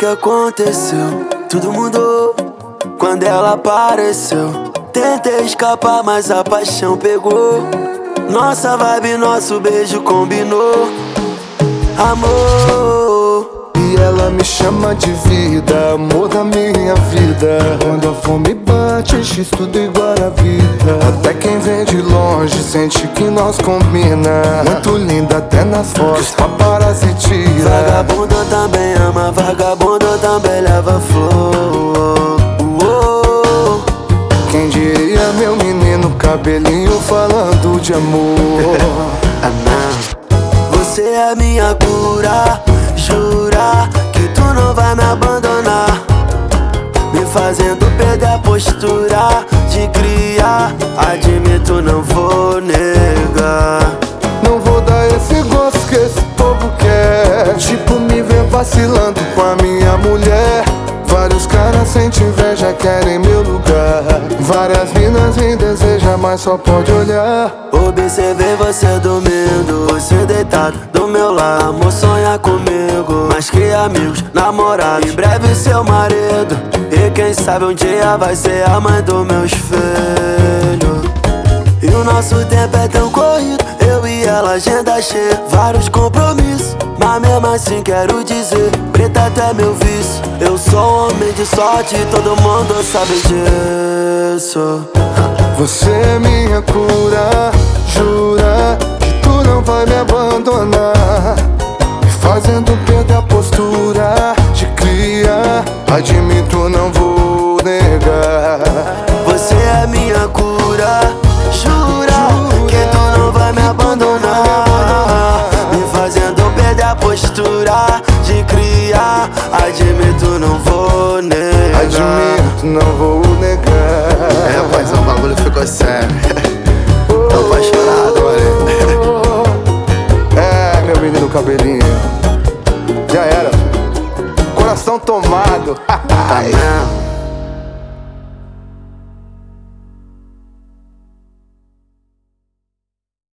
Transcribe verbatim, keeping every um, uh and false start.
que aconteceu? Tudo mudou quando ela apareceu. Tentei escapar, mas a paixão pegou. Nossa vibe, nosso beijo combinou. Amor. E ela me chama de vida, amor da minha vida. Quando a fome bate, X tudo igual a vida. Até quem vem de longe sente que nós combina. Muito linda até nas fotos, paparazzi tira. Vagabundo também ama, vagabundo também leva flor. Uou. Quem diria, meu menino, cabelinho falando de amor. Ah, não. Você é minha cura, jurar que tu não vai me abandonar, me fazendo perder a postura de criar. Admito, não vou negar. Não vou dar esse gosto que esse povo quer. Tipo, me ver vacilando com a minha mulher. Vários caras sentem inveja, querem meu lugar. Várias minas me desejam, mas só pode olhar. Observei você dormindo, você deitado do meu lado. Amor, sonha comigo, mais que amigos, namorados. Em breve seu marido, e quem sabe um dia vai ser a mãe dos meus filhos. E o nosso tempo é tão corrido, eu e ela, agenda cheia, vários compromissos. Mas mesmo assim quero dizer, preta até meu vício. Eu sou um homem de sorte, todo mundo sabe disso. Você é minha cura, jura que tu não vai me abandonar, me fazendo perder a postura de cria. Admito, não vou negar. Você é minha cura, jura que tu não vai me abandonar, me fazendo perder a postura de criar. Admito, não vou negar. Admito, não vou negar. É, pois o bagulho ficou sério. Tô apaixonado, mano. É, meu menino cabelinho, já era, coração tomado. Tá mesmo?